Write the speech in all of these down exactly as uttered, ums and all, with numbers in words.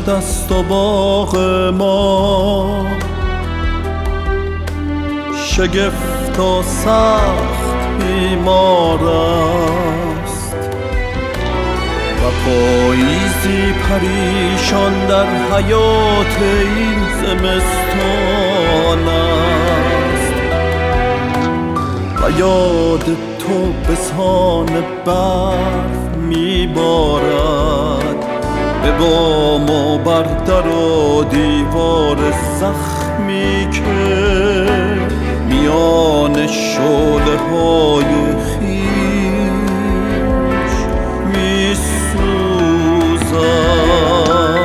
سرد است و باغ ما شگفت و سخت بیمار است و پاییزی پریشان در حیات این زمستان است و یاد تو بسان برف میبارد به بام و بر در و دیوار زخمی که میان شعله های خویش میسوزد.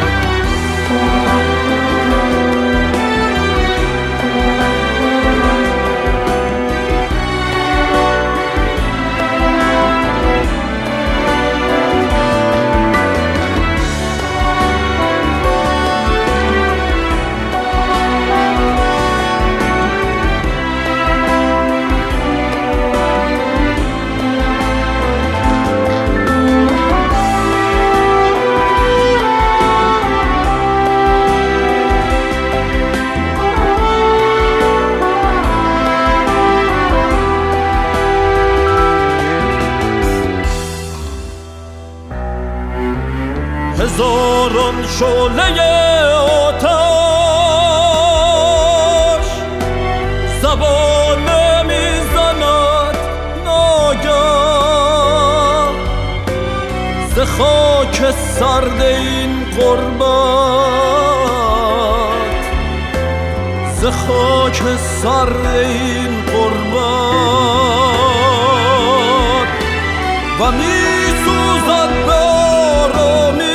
هزاران شعله آتش زبانه میزند ناگاه ز خاک سرد این غربت ز خاک سرد این غربت و میسوزد به آرامی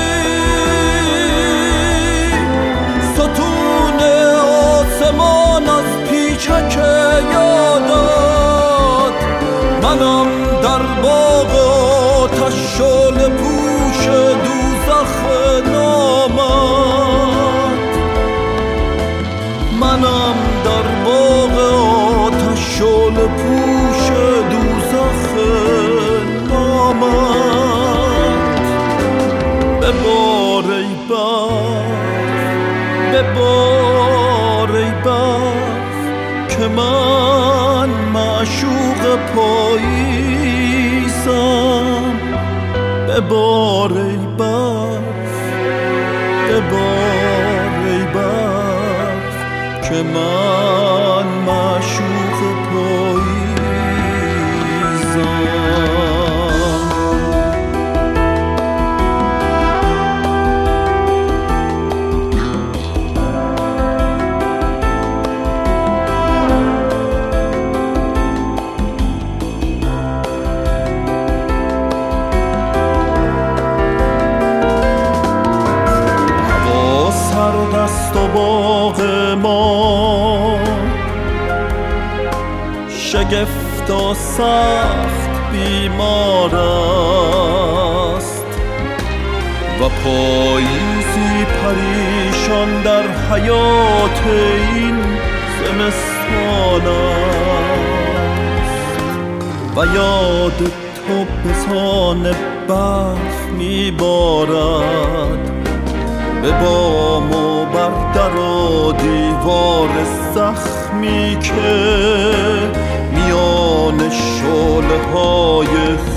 چک یادت. منم در باغ آتش شعله پوش دوزخ نامت. منم در باغ آتش شعله پوش دوزخ نامت. ببار ای برف ببار ای برف که من معشوق پاییزم. ببار ای برف ببار ای برف که من معشوق پاییزم. دست و باغ ما شگفت و سخت بیمار است و پاییزی پریشان در حیات این زمستان است و یاد تو بسان برف میبارد به بام و بر در و دیوار زخمی که میان شعله های